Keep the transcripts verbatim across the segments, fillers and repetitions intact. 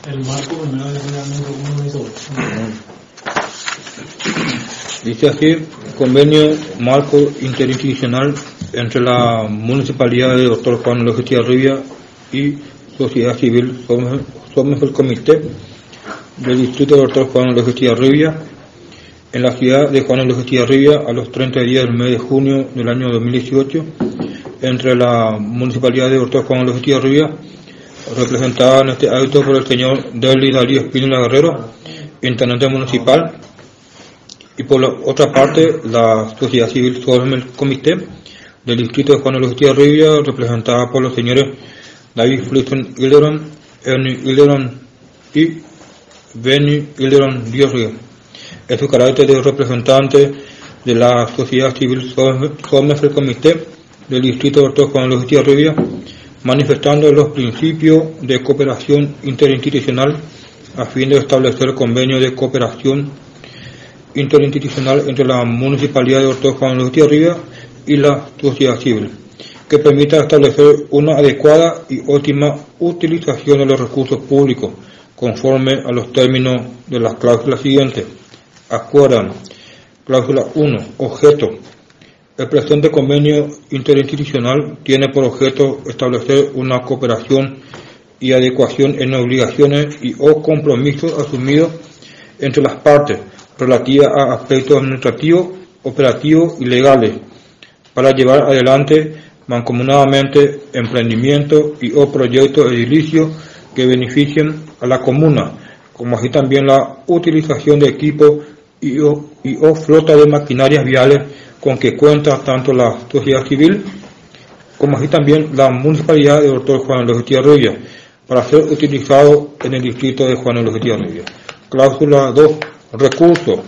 El marco primero generalmente uno hizo. Dice así: convenio marco interinstitucional entre la Municipalidad de Doctor Juan López Echevarría y Sociedad Civil. Somos, somos el comité del distrito de Doctor Juan López Echevarría en la ciudad de Juan López Echevarría a los treinta días del mes de junio del año dos mil dieciocho, entre la Municipalidad de Doctor Juan López Echevarría, representada en este acto por el señor Deli Darío Espínola Guerrero, intendente municipal, y por la otra parte la sociedad civil sobre el comité del distrito de Juan López Echevarría, representada por los señores David Flisten Hilderon, Ernie Hilderon y Benny Hilderon Diosrio, en su carácter de representante de la sociedad civil sobre el comité del distrito de Juan López Echevarría, manifestando los principios de cooperación interinstitucional a fin de establecer convenio de cooperación interinstitucional entre la Municipalidad de Doctor Juan López Echevarría y la sociedad civil, que permita establecer una adecuada y óptima utilización de los recursos públicos conforme a los términos de las cláusulas siguientes. Acuerdan: cláusula uno. Objeto: el presente convenio interinstitucional tiene por objeto establecer una cooperación y adecuación en obligaciones y o compromisos asumidos entre las partes relativa a aspectos administrativos, operativos y legales para llevar adelante mancomunadamente emprendimientos y o proyectos edilicios que beneficien a la comuna, como así también la utilización de equipos y o, y o flota de maquinarias viales con que cuenta tanto la sociedad civil como así también la Municipalidad de Doctor Juan López Echevarría para ser utilizado en el distrito de Juan López Echevarría. Cláusula dos. Recursos.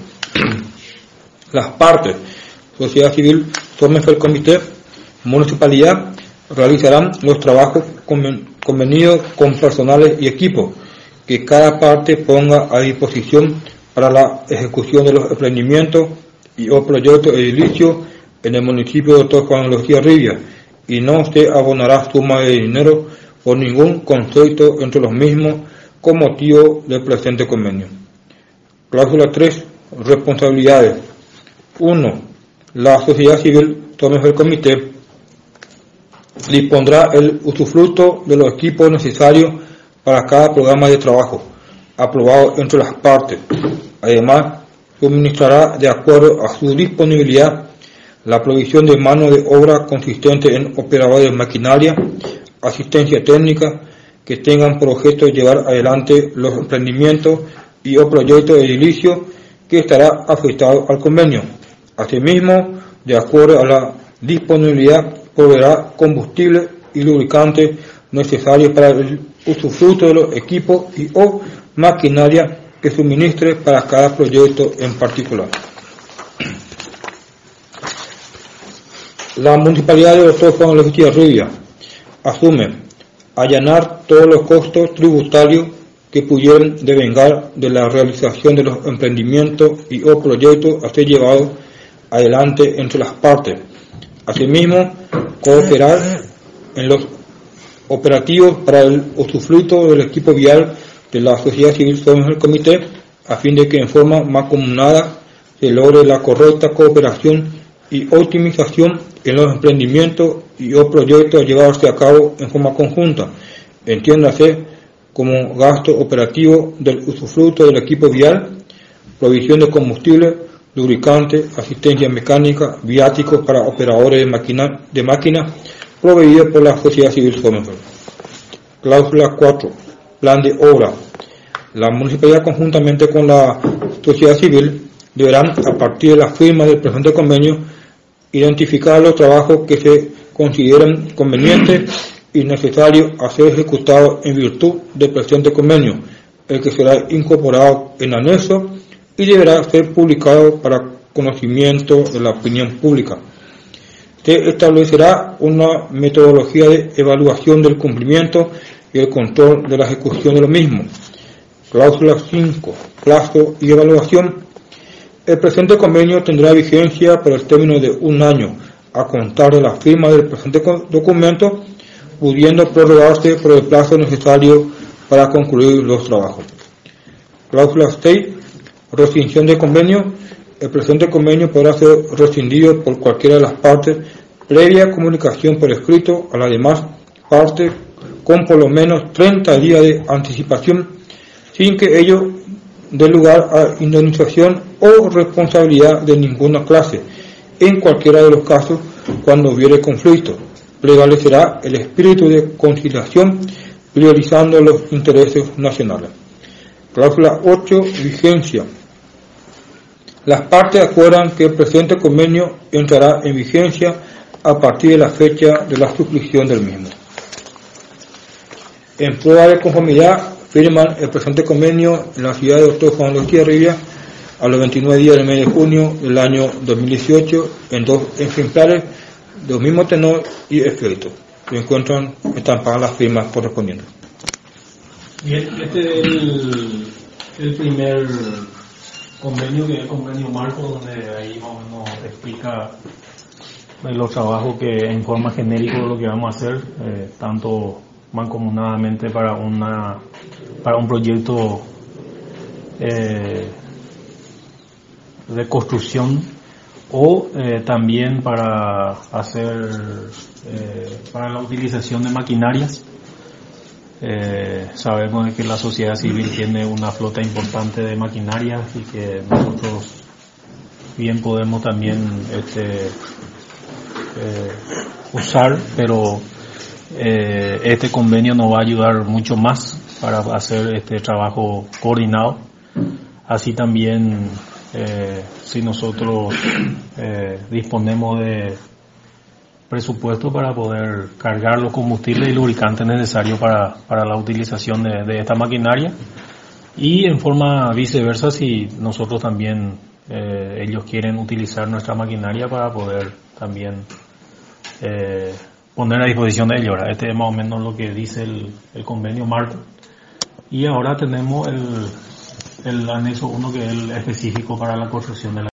Las partes, sociedad civil, somos el comité, municipalidad, realizarán los trabajos convenidos con personales y equipos que cada parte ponga a disposición para la ejecución de los emprendimientos y o proyectos edilicios en el municipio de Doctor Juan López Echevarría, y no se abonará suma de dinero por ningún concepto entre los mismos con motivo del presente convenio. Cláusula tres. Responsabilidades. uno. La sociedad civil, somos el comité, dispondrá el usufructo de los equipos necesarios para cada programa de trabajo aprobado entre las partes. Además, suministrará, de acuerdo a su disponibilidad, la provisión de mano de obra consistente en operadores de maquinaria, asistencia técnica, que tengan por objeto llevar adelante los emprendimientos y o proyectos edilicios que estará afectado al convenio. Asimismo, de acuerdo a la disponibilidad, proveerá combustible y lubricante necesarios para el usufructo de los equipos y o maquinaria que suministre para cada proyecto en particular. La Municipalidad de Doctor Juan López Echevarría asume allanar todos los costos tributarios que pudieran devengar de la realización de los emprendimientos y o proyectos a ser llevados adelante entre las partes. Asimismo, cooperar en los operativos para el usufructo del equipo vial de la sociedad civil somos el comité, a fin de que en forma mancomunada se logre la correcta cooperación y optimización en los emprendimientos y o proyectos a llevarse a cabo en forma conjunta, entiéndase como gasto operativo del usufructo del equipo vial, provisión de combustible, lubricante, asistencia mecánica, viáticos para operadores de máquina, de máquina proveídos por la sociedad civil Somerville. Cláusula cuatro. Plan de obra. La municipalidad, conjuntamente con la sociedad civil, deberán, a partir de la firma del presente convenio, identificar los trabajos que se consideren convenientes y necesarios a ser ejecutados en virtud del presente convenio, el que será incorporado en anexo y deberá ser publicado para conocimiento de la opinión pública. Se establecerá una metodología de evaluación del cumplimiento y el control de la ejecución de lo mismo. Cláusula cinco. Plazo y evaluación. El presente convenio tendrá vigencia por el término de un año a contar de la firma del presente documento, pudiendo prorrogarse por el plazo necesario para concluir los trabajos. Cláusula seis. Rescisión de convenio. El presente convenio podrá ser rescindido por cualquiera de las partes previa comunicación por escrito a las demás partes con por lo menos treinta días de anticipación, sin que ello dé lugar a indemnización o responsabilidad de ninguna clase. En cualquiera de los casos, cuando hubiere conflicto, prevalecerá el espíritu de conciliación, priorizando los intereses nacionales. Cláusula ocho. Vigencia. Las partes acuerdan que el presente convenio entrará en vigencia a partir de la fecha de la suscripción del mismo. En prueba de conformidad, firman el presente convenio en la ciudad de Doctor Juan Lochetía a los veintinueve días del mes de junio del año dos mil dieciocho en dos ejemplares del mismo tenor y efecto. Se encuentran estampadas las firmas correspondientes. Y este es el, el primer convenio, que es el convenio marco, donde ahí más o menos explica los trabajos que en forma genérica lo que vamos a hacer, eh, tanto mancomunadamente para una para un proyecto eh, de construcción o eh, también para hacer eh, para la utilización de maquinarias. Eh, sabemos que la sociedad civil tiene una flota importante de maquinarias y que nosotros bien podemos también este, eh, usar, pero eh, este convenio nos va a ayudar mucho más para hacer este trabajo coordinado. Así también, eh, si nosotros eh, disponemos de presupuesto para poder cargar los combustibles y lubricantes necesarios para, para la utilización de, de esta maquinaria, y en forma viceversa si nosotros también eh, ellos quieren utilizar nuestra maquinaria para poder también eh, poner a disposición de ellos. Este es más o menos lo que dice el, el convenio marco, y ahora tenemos el, el anexo uno, que es el específico para la construcción de la